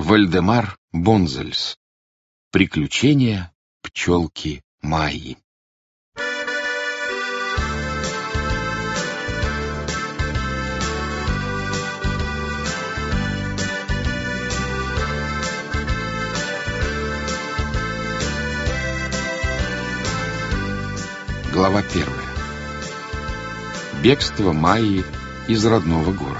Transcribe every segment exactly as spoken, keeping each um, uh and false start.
Вальдемар Бонзельс. Приключения пчелки Майи. Глава первая. Бегство Майи из родного города.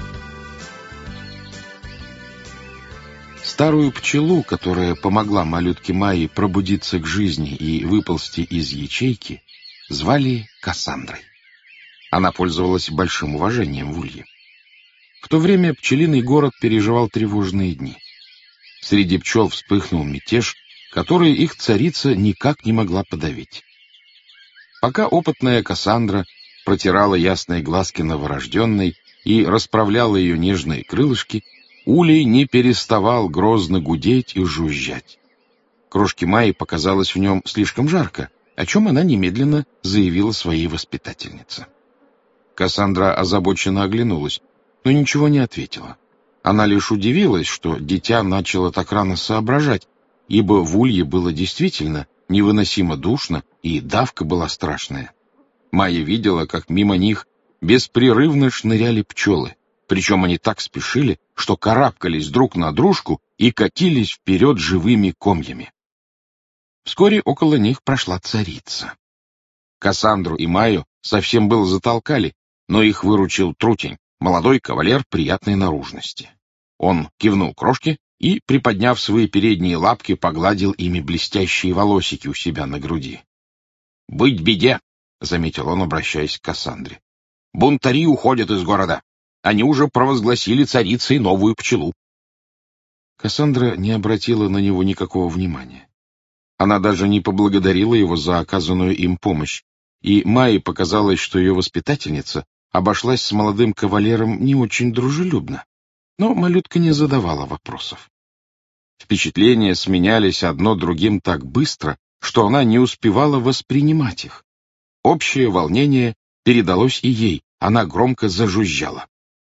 Старую пчелу, которая помогла малютке Майи пробудиться к жизни и выползти из ячейки, звали Кассандрой. Она пользовалась большим уважением в улье. В то время пчелиный город переживал тревожные дни. Среди пчел вспыхнул мятеж, который их царица никак не могла подавить. Пока опытная Кассандра протирала ясные глазки новорожденной и расправляла ее нежные крылышки, улей не переставал грозно гудеть и жужжать. Крошке Майи показалось в нем слишком жарко, о чем она немедленно заявила своей воспитательнице. Кассандра озабоченно оглянулась, но ничего не ответила. Она лишь удивилась, что дитя начало так рано соображать, ибо в улье было действительно невыносимо душно, и давка была страшная. Майя видела, как мимо них беспрерывно шныряли пчелы, причем они так спешили, что карабкались друг на дружку и катились вперед живыми комьями. Вскоре около них прошла царица. Кассандру и Майю совсем было затолкали, но их выручил Трутень, молодой кавалер приятной наружности. Он кивнул крошке и, приподняв свои передние лапки, погладил ими блестящие волосики у себя на груди. — Быть беде, — заметил он, обращаясь к Кассандре. — Бунтари уходят из города. Они уже провозгласили царицей новую пчелу. Кассандра не обратила на него никакого внимания. Она даже не поблагодарила его за оказанную им помощь, и Майе показалось, что ее воспитательница обошлась с молодым кавалером не очень дружелюбно, но малютка не задавала вопросов. Впечатления сменялись одно другим так быстро, что она не успевала воспринимать их. Общее волнение передалось и ей, она громко зажужжала.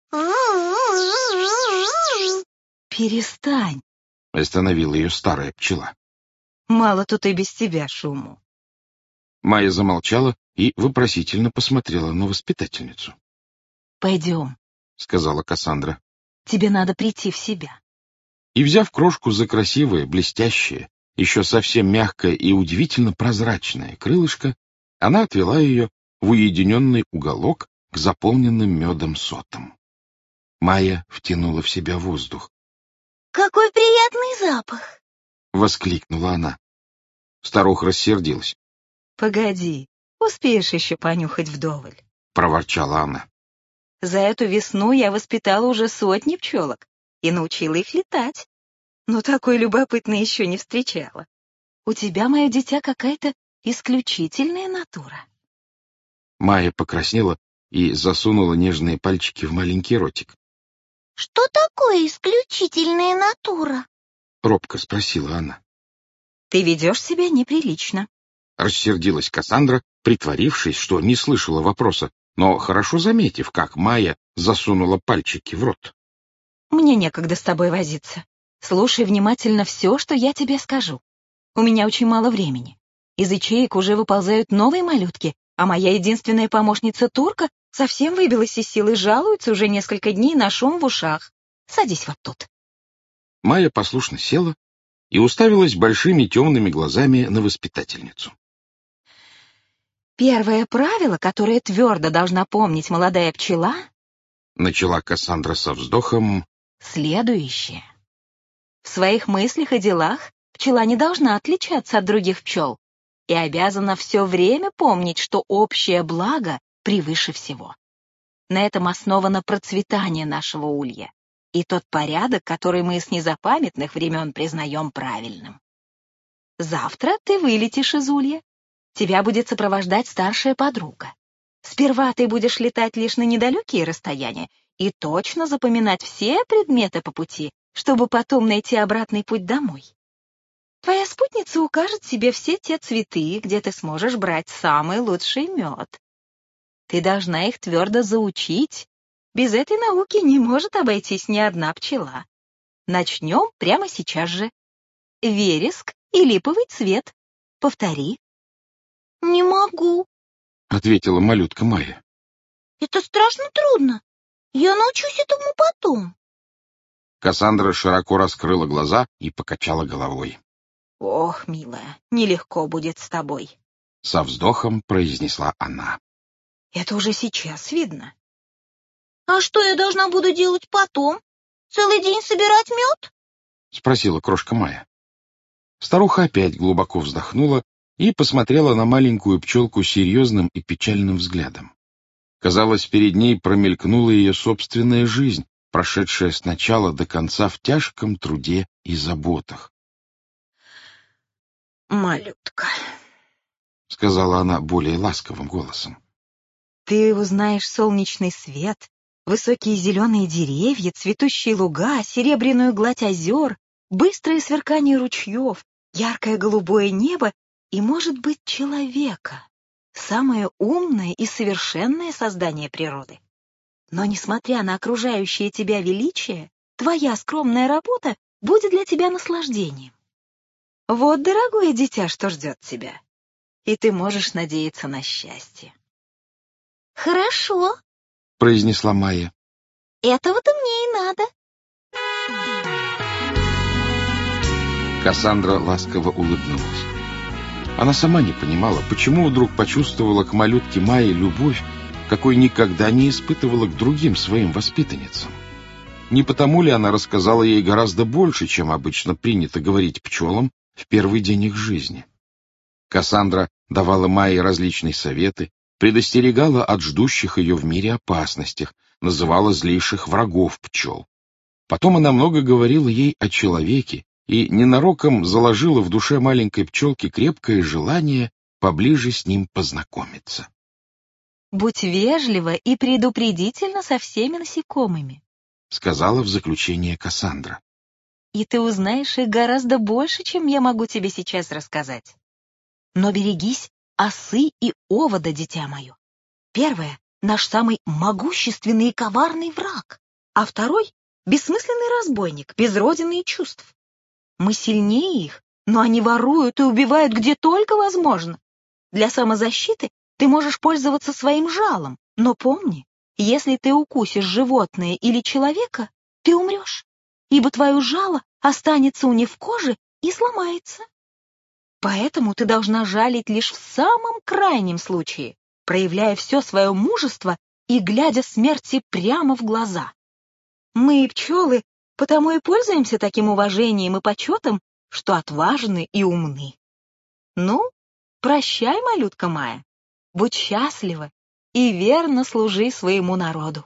«Перестань!» — остановила ее старая пчела. «Мало тут и без тебя шуму». Майя замолчала и вопросительно посмотрела на воспитательницу. «Пойдем», — сказала Кассандра. «Тебе надо прийти в себя». И, взяв крошку за красивое, блестящее, еще совсем мягкое и удивительно прозрачное крылышко, она отвела ее в уединенный уголок к заполненным медом сотам. Майя втянула в себя воздух. «Какой приятный запах!» — воскликнула она. Старуха рассердилась. «Погоди, успеешь еще понюхать вдоволь», — проворчала она. «За эту весну я воспитала уже сотни пчелок и научила их летать, но такой любопытной еще не встречала. У тебя, мое дитя, какая-то исключительная натура». Майя покраснела и засунула нежные пальчики в маленький ротик. «Что такое исключительная натура?» — робко спросила она. «Ты ведешь себя неприлично», — рассердилась Кассандра, притворившись, что не слышала вопроса, но хорошо заметив, как Майя засунула пальчики в рот. «Мне некогда с тобой возиться. Слушай внимательно все, что я тебе скажу. У меня очень мало времени. Из ячеек уже выползают новые малютки, а моя единственная помощница Турка совсем выбилась из сил и жалуется уже несколько дней на шум в ушах. Садись вот тут». Майя послушно села и уставилась большими темными глазами на воспитательницу. «Первое правило, которое твердо должна помнить молодая пчела, — начала Кассандра со вздохом, — следующее. В своих мыслях и делах пчела не должна отличаться от других пчел и обязана все время помнить, что общее благо превыше всего. На этом основано процветание нашего улья и тот порядок, который мы с незапамятных времен признаем правильным. Завтра ты вылетишь из улья. Тебя будет сопровождать старшая подруга. Сперва ты будешь летать лишь на недалекие расстояния и точно запоминать все предметы по пути, чтобы потом найти обратный путь домой. Твоя спутница укажет тебе все те цветы, где ты сможешь брать самый лучший мед. Ты должна их твердо заучить. Без этой науки не может обойтись ни одна пчела. Начнем прямо сейчас же. Вереск и липовый цвет. Повтори. Не могу. — ответила малютка Майя. Это страшно трудно. Я научусь этому потом. Кассандра широко раскрыла глаза и покачала головой. Ох, милая, нелегко будет с тобой. Со вздохом произнесла она. Это уже сейчас видно. А что я должна буду делать потом? Целый день собирать мед? Спросила крошка Майя. Старуха опять глубоко вздохнула и посмотрела на маленькую пчелку серьезным и печальным взглядом. Казалось, перед ней промелькнула ее собственная жизнь, прошедшая с начала до конца в тяжком труде и заботах. «Малютка», — сказала она более ласковым голосом. «Ты узнаешь солнечный свет, высокие зеленые деревья, цветущие луга, серебряную гладь озер, быстрое сверкание ручьев, яркое голубое небо и, может быть, человека, самое умное и совершенное создание природы. Но, несмотря на окружающее тебя величие, твоя скромная работа будет для тебя наслаждением. Вот, дорогое дитя, что ждет тебя, и ты можешь надеяться на счастье». Хорошо, — произнесла Майя. Этого-то мне и надо. Кассандра ласково улыбнулась. Она сама не понимала, почему вдруг почувствовала к малютке Майе любовь, какой никогда не испытывала к другим своим воспитанницам. Не потому ли она рассказала ей гораздо больше, чем обычно принято говорить пчелам в первый день их жизни? Кассандра давала Майе различные советы, предостерегала от ждущих ее в мире опасностях, называла злейших врагов пчел. Потом она много говорила ей о человеке и ненароком заложила в душе маленькой пчелки крепкое желание поближе с ним познакомиться. «Будь вежлива и предупредительна со всеми насекомыми», — сказала в заключение Кассандра. «и ты узнаешь их гораздо больше, чем я могу тебе сейчас рассказать. Но берегись осы и овода, дитя мое. Первое — наш самый могущественный и коварный враг, а второй — бессмысленный разбойник, без родины и чувств. Мы сильнее их, но они воруют и убивают где только возможно. Для самозащиты ты можешь пользоваться своим жалом, но помни, если ты укусишь животное или человека, ты умрешь, ибо твое жало останется у них в коже и сломается. Поэтому ты должна жалить лишь в самом крайнем случае, проявляя все свое мужество и глядя смерти прямо в глаза. Мы, пчелы, потому и пользуемся таким уважением и почетом, что отважны и умны. Ну, прощай, малютка Майя, будь счастлива и верно служи своему народу.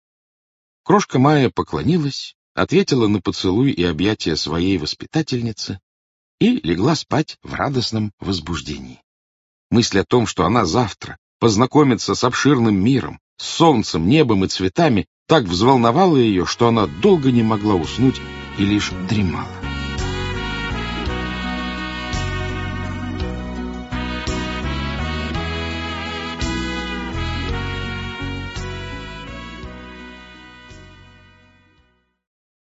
Крошка Майя поклонилась, ответила на поцелуй и объятия своей воспитательницы и легла спать в радостном возбуждении. Мысль о том, что она завтра познакомится с обширным миром, с солнцем, небом и цветами, так взволновала ее, что она долго не могла уснуть и лишь дремала.